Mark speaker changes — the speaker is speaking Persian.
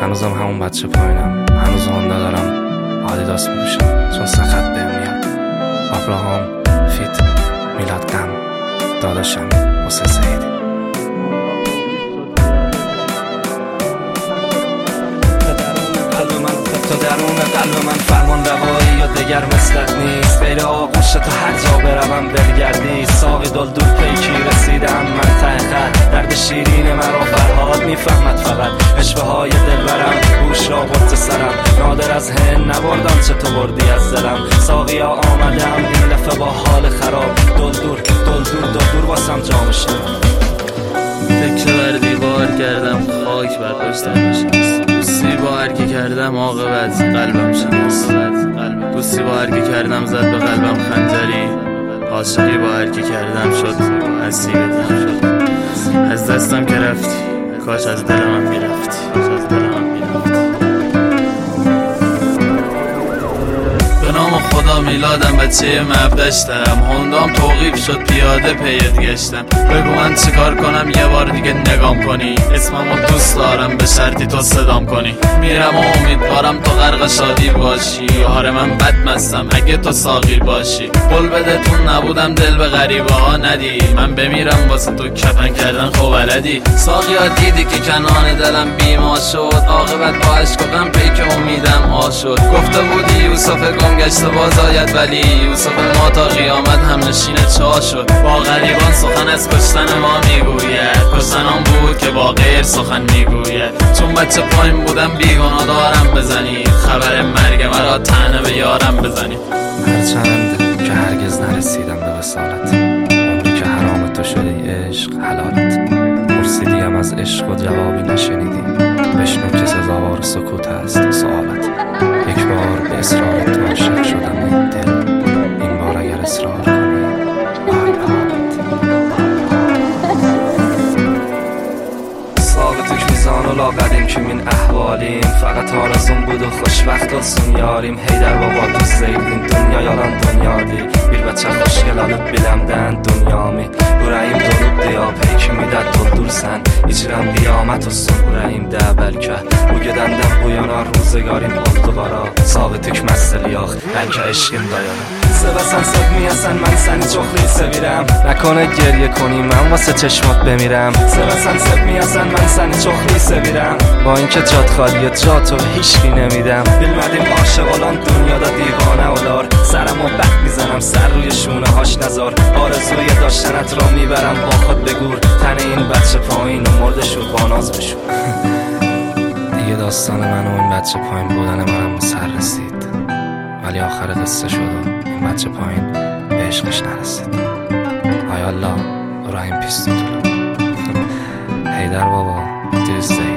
Speaker 1: هنوزم همون بچه پایینم، هنوز هوندا دارم، آدیداس میپوشم چون سخت بهم میاد. ابراهام فیت میلاد غم، داداشم حسین سعیدی. تا درون قلب من فرمان روایی یا دگر مثلت نیست، غیر آغوش تا هر جا بروم دلگردی. ساقی دل دور پیکی رسیدم من ته خط، درد شیرین مرا فرهاد میفهمد فقط. اشوه های دل برم گوش را برد سرم، نادر از هن نبردم چه تو بردی از دلم. ساقیا آمدم این لفه با حال خراب، دل دور واسم جام شد.
Speaker 2: فکر بر دیوار کردم خاک برداشتم نشست، بوسی با هرکی کردم عاقبت قلبم شکست. بوسی با هرکی کردم زد به قلبم خنجری، عاشقی با هرکی کردم شد اسیرتم شد. از دستم که رفتی کاش از دل من میرفتی. به نام خدا میلادم بچه مبدشتم، هوندام توقیف شد پیاده پیت گشتم. بگو من چیکار کنم یه بار دیگه نگام کنی، اسممو دوست دارم به شرطی تو صدام کنی. میرم و امیدوارم تو غرق شادی باشی، آره من بد مستم اگه تو ساقی باشی. قول بده تو نبودم دل به غریبه ها ندی، من بمیرم واسه تو کفن کردن خب بلدی. ساقیا دیدی که کنان دلم بیما شد، عاقبت با عشق و غم پیک امیدم آشد. گفته بودی یوسف گم گشته باز آید، ولی یوسف ما تا قیامت هم نشین چا شد. با غریبان سخن از کشتن ما میگوید، کشتن آن بود که با غیر سخن میگوید. چون بچه پایین بودم بیگناه دارم بزنی، خبر مرگ مرا طعنه به یارم بزنی.
Speaker 1: هرچند که هرگز نرسیدم به وصالت، عمری که حرام تو شدی عشق حلالت. پرسیدیم از عشق و جوابی نشنیدی، بشنو که سزاوار سکوت است سوالت. یک بار به اصرار تو عاشق شدم این دل، این بار اگر اصرار کنی آی به حالت. ثابتش میزان و لاقدیم که من احوالیم، فقط آرزون بود و خوشبخت و سونیاریم. هیدر بابا تو زیدین دنیا yalan dünyadır, bir bachcha xoshga olib bilamdan dunyomi. Yuragim to'lib diyo peykimida to'ldirsan, ijram qiyomat olsun yuragimda balki. Bugundan bu yana ro'zgarim oldi qaro, sovitik masal yo'q, balki ishqim dayanır. Sevasan sevmiyasan من seni çok sevirəm, نکنه گریه کنی من واسه چشمات بمیرم. Sevasan sevmiyasan من seni çok sevirəm, با اینکه جات خالیه جاتو هیچکی نمیدم. bilmedim عاشق olan dünyada دیوانه اولار، سرمو بک میزنم سر روی شونه هاش نزار. آرزوی داشتنت را میبرم با خود بگور، تن این بچه پایین و مرده شد با ناز بشو. دیگه داستان من و این بچه پایین بودن منم به سر رسید، ولی آخر قصه شد و این بچه پایین به عشقش نرسید. آی الله رحم پیستو هیدر بابا دوست